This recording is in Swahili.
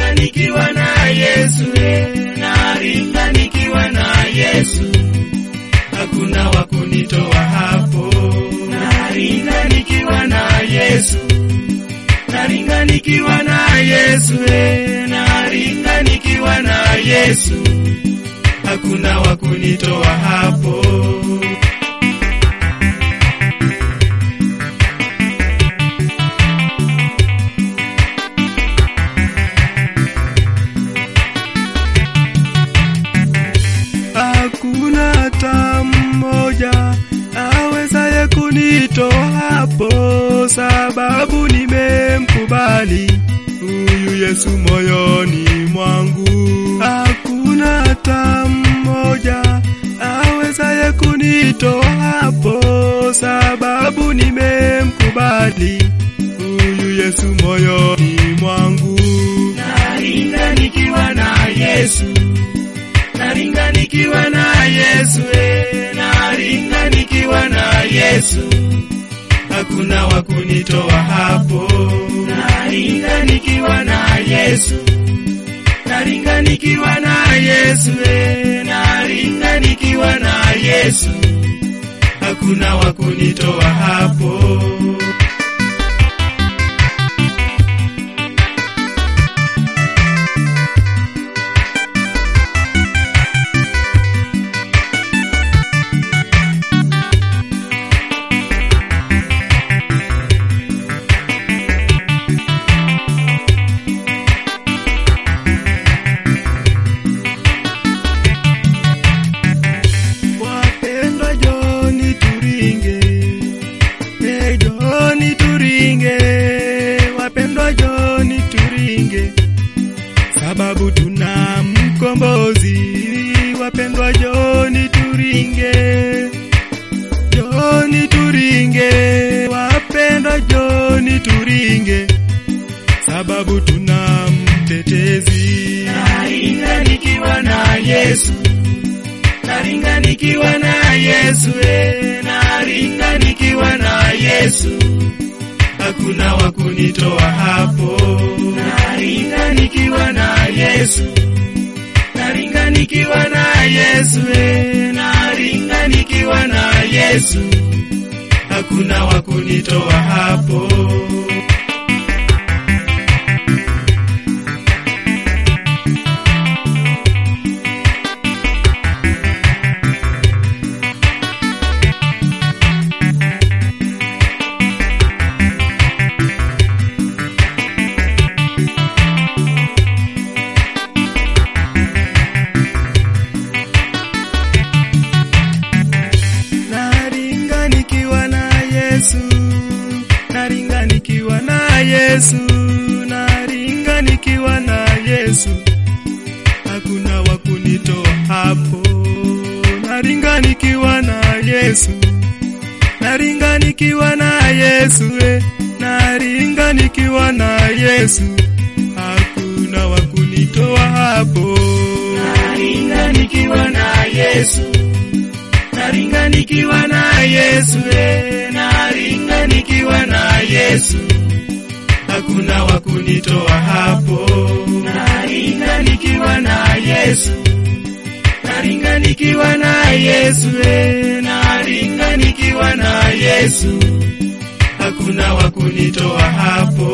naringa nikiwa na Yesu, naringa nikiwa na Yesu, hakuna wa kunitoa hapo. Naringa nikiwa na Yesu, naringa nikiwa na Yesu, naringa nikiwa na Yesu, hakuna wa kunitoa hapo. Hakuna hata mmoja awezaye kunitoa hapo, sababu nimemkubali huyu Yesu moyoni mwangu. Hakuna hata mmoja awezaye kunitoa hapo, sababu nimemkubali huyu Yesu moyoni mwangu. Naringa nikiwa na Yesu, naringa nikiwa na Yesu, naringa nikiwa na Yesu, hakuna wa kunitoa hapo. Naringa nikiwa na Yesu, naringa nikiwa na Yesu, naringa nikiwa na Yesu, hakuna wa kunitoa hapo. Sababu tuna mkombozi, wapendwa, Joni turinge, Joni turinge, wapendwa, Joni turinge, sababu tuna mtetezi. Naringa nikiwa na Yesu, naringa nikiwa na Yesu, naringa nikiwa na Yesu, hakuna wa kunitoa hapo. Naringa nikiwa na Yesu, naringa nikiwa na Yesu, naringa nikiwa na Yesu, hakuna wa kunitoa hapo. Naringa nikiwa na Yesu, naringa nikiwa na Yesu, hakuna wa kunitoa hapo. Naringa nikiwa na Yesu, naringa nikiwa na Yesu, naringa nikiwa na Yesu, hakuna wa kunitoa hapo. Naringa nikiwa na Yesu, naringa nikiwa na Yesu, naringa nikiwa na Yesu, hakuna wa kunitoa hapo. Naringa nikiwa na Yesu, naringa nikiwa na Yesu, naringa nikiwa na Yesu, hakuna wa kunitoa hapo.